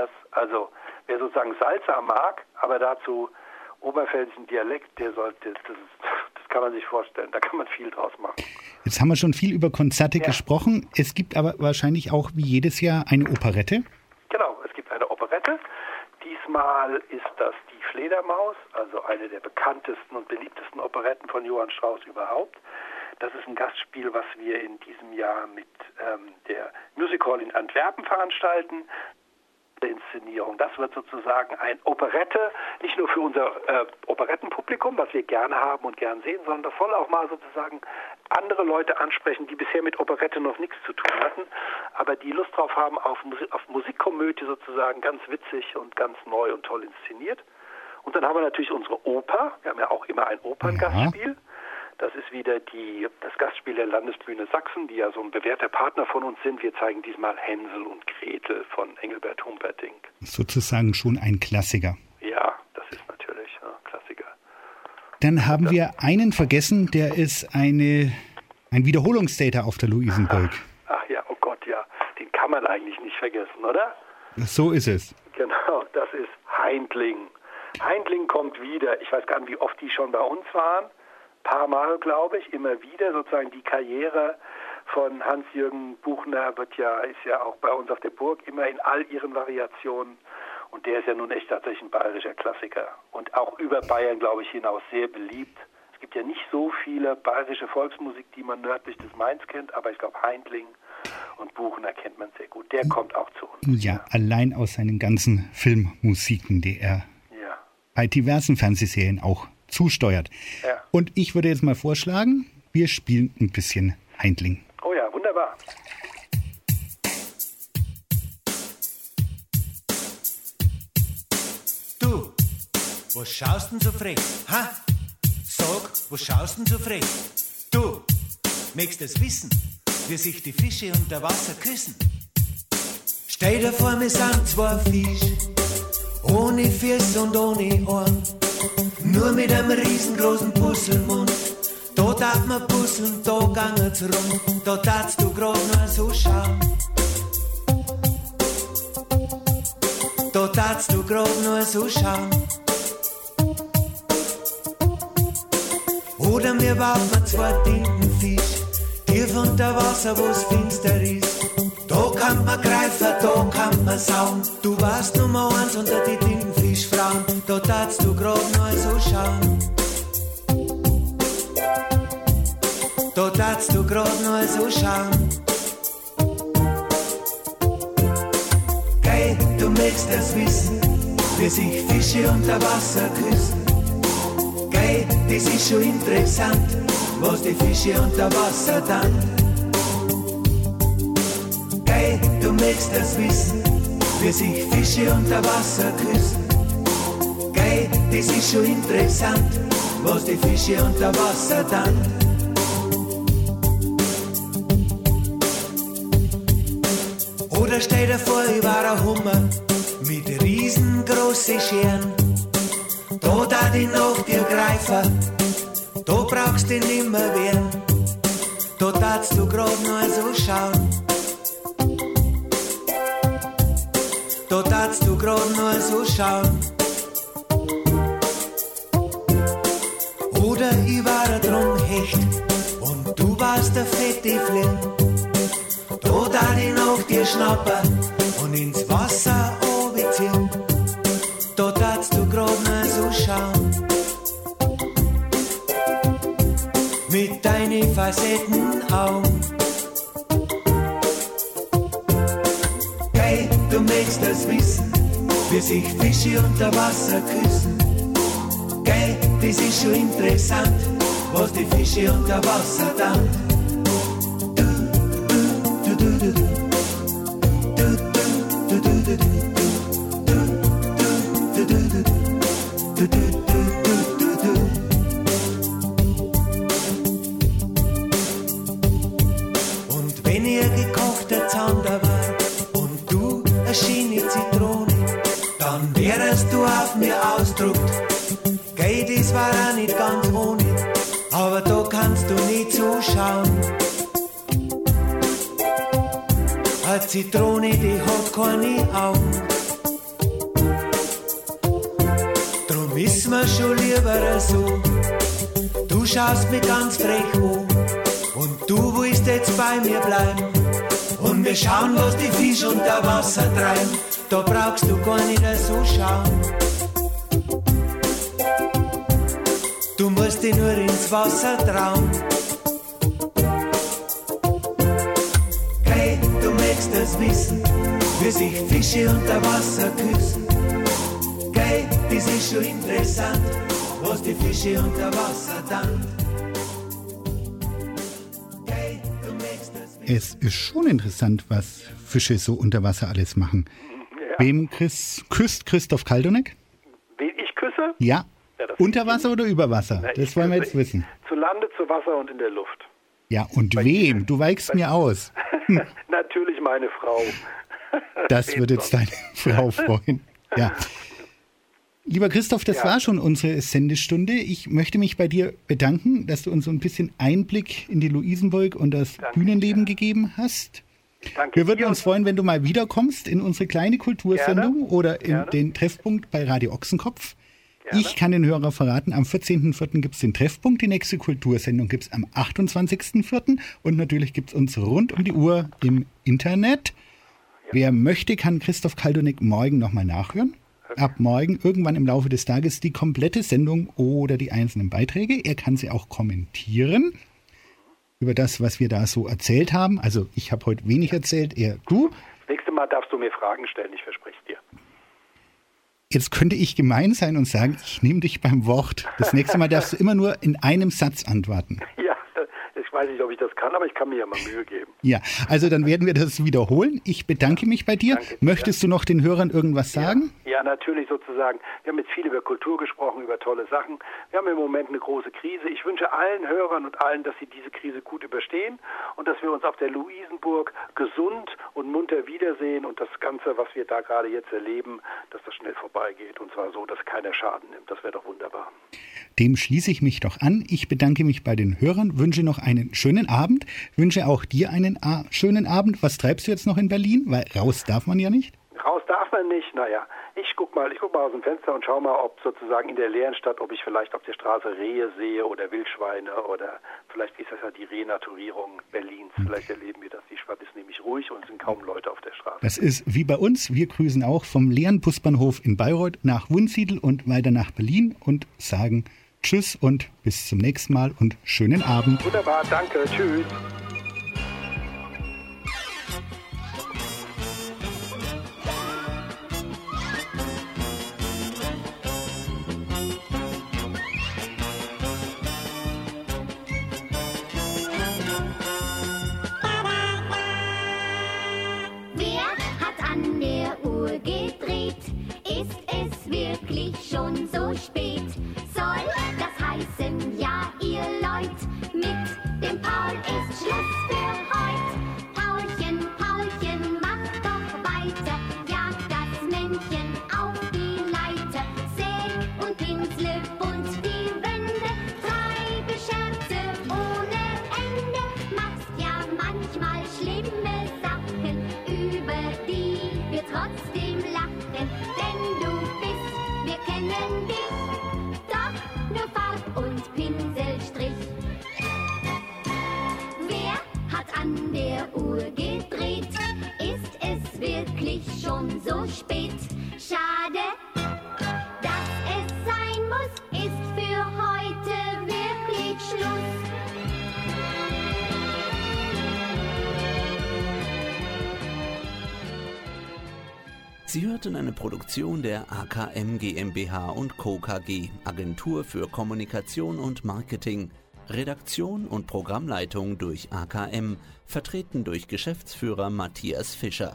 Wer sozusagen Salsa mag, aber dazu oberpfälzischen Dialekt, das kann man sich vorstellen, da kann man viel draus machen. Jetzt haben wir schon viel über Konzerte gesprochen. Es gibt aber wahrscheinlich auch wie jedes Jahr eine Operette. Genau, es gibt eine Operette. Diesmal ist das die Fledermaus, also eine der bekanntesten und beliebtesten Operetten von Johann Strauss überhaupt. Das ist ein Gastspiel, was wir in diesem Jahr mit der Music Hall in Antwerpen veranstalten. Inszenierung. Das wird sozusagen ein Operette, nicht nur für unser Operettenpublikum, was wir gerne haben und gern sehen, sondern das soll auch mal sozusagen andere Leute ansprechen, die bisher mit Operette noch nichts zu tun hatten, aber die Lust drauf haben auf Musikkomödie sozusagen, ganz witzig und ganz neu und toll inszeniert. Und dann haben wir natürlich unsere Oper. Wir haben ja auch immer ein Operngastspiel. Das ist wieder das Gastspiel der Landesbühne Sachsen, die ja so ein bewährter Partner von uns sind. Wir zeigen diesmal Hänsel und Gretel von Engelbert Humperdinck. Sozusagen schon ein Klassiker. Ja, das ist natürlich ein Klassiker. Dann haben wir einen vergessen, der ist ein Wiederholungstäter auf der Luisenburg. Ach ja, oh Gott, ja. Den kann man eigentlich nicht vergessen, oder? So ist es. Genau, das ist Haindling. Haindling kommt wieder. Ich weiß gar nicht, wie oft die schon bei uns waren. Paar Mal, glaube ich, immer wieder sozusagen die Karriere von Hans-Jürgen Buchner ist ja auch bei uns auf der Burg immer in all ihren Variationen und der ist ja nun echt tatsächlich ein bayerischer Klassiker und auch über Bayern, glaube ich, hinaus sehr beliebt. Es gibt ja nicht so viele bayerische Volksmusik, die man nördlich des Mains kennt, aber ich glaube Haindling und Buchner kennt man sehr gut. Der kommt auch zu uns. Ja, allein aus seinen ganzen Filmmusiken, die er bei diversen Fernsehserien auch zusteuert. Ja. Und ich würde jetzt mal vorschlagen, wir spielen ein bisschen Haindling. Oh ja, wunderbar. Du, was schaust denn so frech? Ha? Sag, was schaust denn so frech? Du, möchtest es wissen, wie sich die Fische unter Wasser küssen? Stell dir vor, mir sind zwei Fische, ohne Füße und ohne Ohren. Nur mit einem riesengroßen Puzzlemund. Da tat man puzzeln, da gangen's rum. Da tatst du grad nur so schauen. Da tatst du grad nur so schauen. Oder mir baut man zwei Tintenfisch, tief unter Wasser, wo's finster ist. Da kann man greifen, da kann man sauen. Du warst Nummer 1 unter die Tintenfischfrauen. Da tatst du grad nur so schauen. Da tatst du grad nur so schauen. Geh, du möchtest es wissen, wie sich Fische unter Wasser küssen. Geh, das ist schon interessant, was die Fische unter Wasser dann. Geh, du möchtest es wissen, wie sich Fische unter Wasser küssen. Geh, das ist schon interessant, was die Fische unter Wasser dann. Oder stell dir vor, ich war ein Hummer mit riesengroßen Scheren. Da tat ich nach dir greifen, da brauchst du nimmer wehren. Da tatst du grad nur so schauen. Da tatst du grad nur so schauen. Oder ich war ein Drumhecht und du warst der fette Flint. Da tat ich nach dir schnappen und ins Wasser runterziehen. Da darfst du grad mal so schauen. Mit deinen Facettenaugen. Hey, du möchtest das wissen, wie sich Fische unter Wasser küssen. Gell, das ist schon interessant, was die Fische unter Wasser dann. Und wenn ihr gekochter Zander war und du eine Schiene Zitrone, dann wärst du auf mir ausdruckt. Gell, das war auch nicht ganz ohne, aber da kannst du nicht zuschauen. Eine Zitrone, die hat keine Augen. Drum ist mir schon lieber so. Du schaust mich ganz frech an und du willst jetzt bei mir bleiben. Und wir schauen, was die Fische unter Wasser treiben. Da brauchst du gar nicht so schauen. Du musst dich nur ins Wasser trauen. Hey, du möchtest das wissen, wie sich Fische unter Wasser küssen. Hey, das ist schon interessant, was die Fische unter Wasser dann. Hey, du möchtest das wissen. Es ist schon interessant, was Fische so unter Wasser alles machen. Ja. Wem küsst Christoph Kaldonek? Wen ich küsse? Ja. Ja, das Unter Wasser oder über Wasser? Na, Das ich wollen wir küsse jetzt wissen. Zu Lande, zu Wasser und in der Luft. Ja, und wem? Du weichst mir aus. Natürlich meine Frau. Das Wen wird jetzt sonst? deine Frau freuen. Ja. Lieber Christoph, das Ja. war schon unsere Sendestunde. Ich möchte mich bei dir bedanken, dass du uns so ein bisschen Einblick in die Luisenburg und das Danke Bühnenleben dir. gegeben hast. Danke Wir würden dir uns freuen, wenn du mal wiederkommst in unsere kleine Kultursendung Gerne. oder in Gerne. den Treffpunkt bei Radio Ochsenkopf. Gerne. Ich kann den Hörer verraten, am 14.04. gibt es den Treffpunkt, die nächste Kultursendung gibt es am 28.04. und natürlich gibt es uns rund um die Uhr im Internet. Wer möchte, kann Christoph Kaldonek morgen nochmal nachhören. Ab morgen, irgendwann im Laufe des Tages, die komplette Sendung oder die einzelnen Beiträge. Er kann sie auch kommentieren über das, was wir da so erzählt haben. Also ich habe heute wenig erzählt, eher du. Das nächste Mal darfst du mir Fragen stellen, ich verspreche es dir. Jetzt könnte ich gemein sein und sagen, ich nehme dich beim Wort. Das nächste Mal darfst du immer nur in einem Satz antworten. Ja, ich weiß nicht, ob ich das kann, aber ich kann mir ja mal Mühe geben. Ja, also dann werden wir das wiederholen. Ich bedanke mich bei dir. Danke dir. Möchtest du noch den Hörern irgendwas sagen? Ja, natürlich sozusagen. Wir haben jetzt viel über Kultur gesprochen, über tolle Sachen. Wir haben im Moment eine große Krise. Ich wünsche allen Hörern und allen, dass sie diese Krise gut überstehen und dass wir uns auf der Luisenburg gesund und munter wiedersehen und das Ganze, was wir da gerade jetzt erleben, dass das schnell vorbeigeht und zwar so, dass keiner Schaden nimmt. Das wäre doch wunderbar. Dem schließe ich mich doch an. Ich bedanke mich bei den Hörern, wünsche noch einen schönen Abend, wünsche auch dir einen schönen Abend. Was treibst du jetzt noch in Berlin? Weil raus darf man ja nicht. Raus darf man nicht. Naja, ich guck mal aus dem Fenster und schau mal, ob sozusagen in der leeren Stadt, ob ich vielleicht auf der Straße Rehe sehe oder Wildschweine oder vielleicht ist das ja die Renaturierung Berlins. Vielleicht erleben wir das. Die Stadt ist nämlich ruhig und es sind kaum Leute auf der Straße. Das ist wie bei uns. Wir grüßen auch vom leeren Busbahnhof in Bayreuth nach Wunsiedel und weiter nach Berlin und sagen Tschüss und bis zum nächsten Mal und schönen Abend. Wunderbar, danke, tschüss. Wer hat an der Uhr gedreht? Ist es wirklich schon so spät? Soll das heißen, ja, ihr Leut, mit dem Paul ist Schluss für heut. Paulchen, Paulchen, mach doch weiter, jag das Männchen auf die Leiter. Säg und pinsle bunt die Wände, treibe Scherze ohne Ende, machst ja manchmal schlimme Sachen, über die wir trotzdem lachen, denn du bist, wir kennen dich, wirklich schon so spät. Schade, dass es sein muss, ist für heute wirklich Schluss. Sie hörten eine Produktion der AKM GmbH und Co. KG, Agentur für Kommunikation und Marketing. Redaktion und Programmleitung durch AKM, vertreten durch Geschäftsführer Matthias Fischer.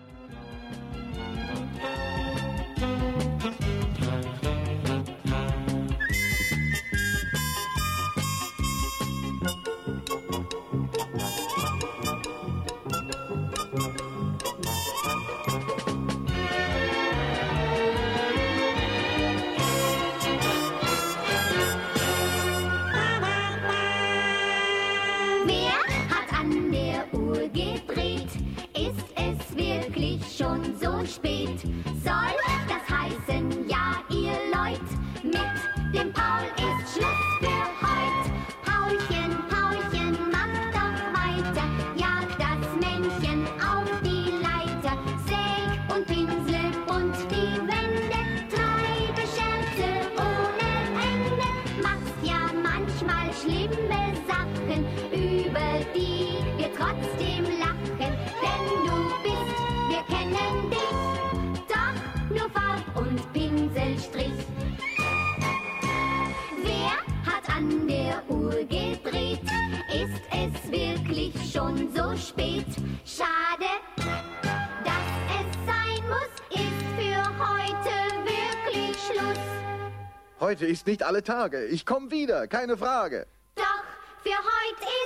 Schon so spät, soll das heißen, ja ihr Leut, mit dem Paul ist Schluss für heut. Paulchen, Paulchen, mach doch weiter, jag das Männchen auf die Leiter, säg und pinsel und die Wände, treibe Scherze ohne Ende, machst ja manchmal schlimme Sachen, über die wir trotzdem lachen, denn du bist, wir kennen dich, doch nur Farb- und Pinselstrich. Wer hat an der Uhr gedreht? Ist es wirklich schon so spät? Schade, dass es sein muss, ist für heute wirklich Schluss. Heute ist nicht alle Tage. Ich komm wieder, keine Frage. Doch für heute ist